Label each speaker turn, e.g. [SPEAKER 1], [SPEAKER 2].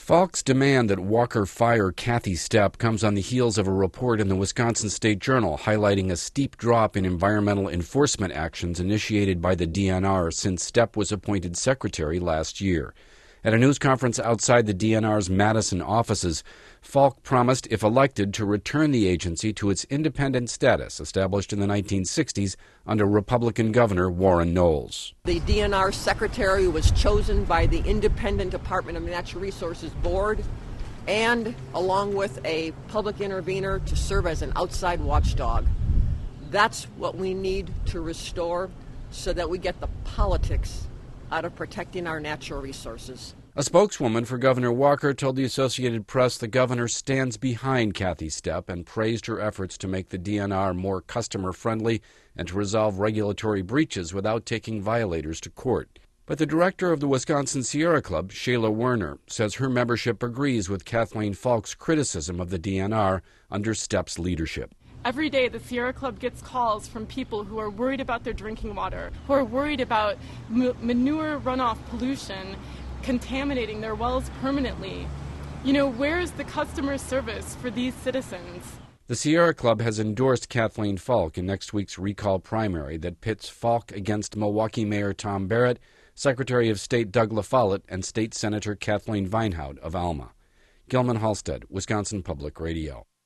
[SPEAKER 1] Falk's demand that Walker fire Kathy Stepp comes on the heels of a report in the Wisconsin State Journal highlighting a steep drop in environmental enforcement actions initiated by the DNR since Stepp was appointed secretary last year. At a news conference outside the DNR's Madison offices, Falk promised, if elected, to return the agency to its independent status established in the 1960s under Republican Governor Warren Knowles.
[SPEAKER 2] The DNR secretary was chosen by the Independent Department of Natural Resources Board and, along with a public intervener, to serve as an outside watchdog. That's what we need to restore so that we get the politics out of protecting our natural resources.
[SPEAKER 1] A spokeswoman for Governor Walker told the Associated Press the governor stands behind Kathy Stepp and praised her efforts to make the DNR more customer-friendly and to resolve regulatory breaches without taking violators to court. But the director of the Wisconsin Sierra Club, Shayla Werner, says her membership agrees with Kathleen Falk's criticism of the DNR under Stepp's leadership.
[SPEAKER 3] Every day, the Sierra Club gets calls from people who are worried about their drinking water, who are worried about manure runoff pollution contaminating their wells permanently. Where's the customer service for these citizens?
[SPEAKER 1] The Sierra Club has endorsed Kathleen Falk in next week's recall primary that pits Falk against Milwaukee Mayor Tom Barrett, Secretary of State Doug LaFollette, and State Senator Kathleen Vinehout of Alma. Gilman Halstead, Wisconsin Public Radio.